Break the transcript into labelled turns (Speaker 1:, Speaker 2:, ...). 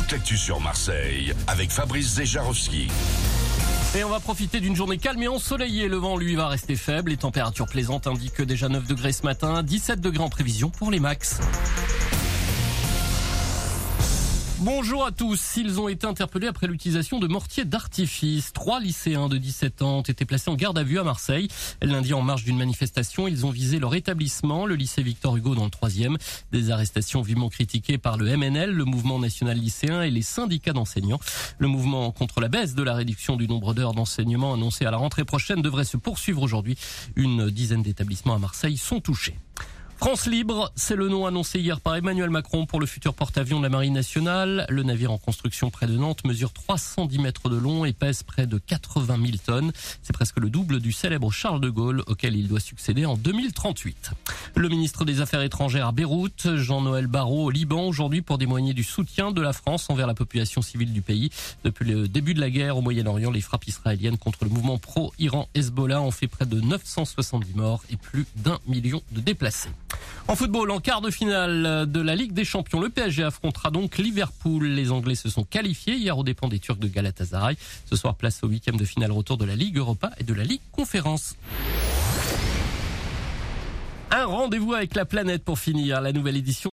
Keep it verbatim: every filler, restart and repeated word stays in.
Speaker 1: toute l'actu sur Marseille avec Fabrice Zejarowski.
Speaker 2: Et on va profiter d'une journée calme et ensoleillée. Le vent, lui, va rester faible. Les températures plaisantes indiquent déjà neuf degrés ce matin, dix-sept degrés en prévision pour les max. Bonjour à tous. Ils ont été interpellés après l'utilisation de mortiers d'artifice. Trois lycéens de dix-sept ans ont été placés en garde à vue à Marseille. Lundi, en marge d'une manifestation, ils ont visé leur établissement, le lycée Victor Hugo dans le troisième. Des arrestations vivement critiquées par le M N L, le mouvement national lycéen et les syndicats d'enseignants. Le mouvement contre la baisse de la réduction du nombre d'heures d'enseignement annoncé à la rentrée prochaine devrait se poursuivre aujourd'hui. Une dizaine d'établissements à Marseille sont touchés. France Libre, c'est le nom annoncé hier par Emmanuel Macron pour le futur porte-avions de la Marine nationale. Le navire en construction près de Nantes mesure trois cent dix mètres de long et pèse près de quatre-vingt mille tonnes. C'est presque le double du célèbre Charles de Gaulle auquel il doit succéder en deux mille trente-huit. Le ministre des Affaires étrangères à Beyrouth, Jean-Noël Barrot, au Liban aujourd'hui pour témoigner du soutien de la France envers la population civile du pays. Depuis le début de la guerre au Moyen-Orient, les frappes israéliennes contre le mouvement pro-Iran Hezbollah ont fait près de neuf cent soixante-dix morts et plus d'un million de déplacés. En football, en quart de finale de la Ligue des Champions, le P S G affrontera donc Liverpool. Les Anglais se sont qualifiés hier aux dépens des Turcs de Galatasaray. Ce soir, place au huitième de finale retour de la Ligue Europa et de la Ligue Conférence. Un rendez-vous avec la planète pour finir la nouvelle édition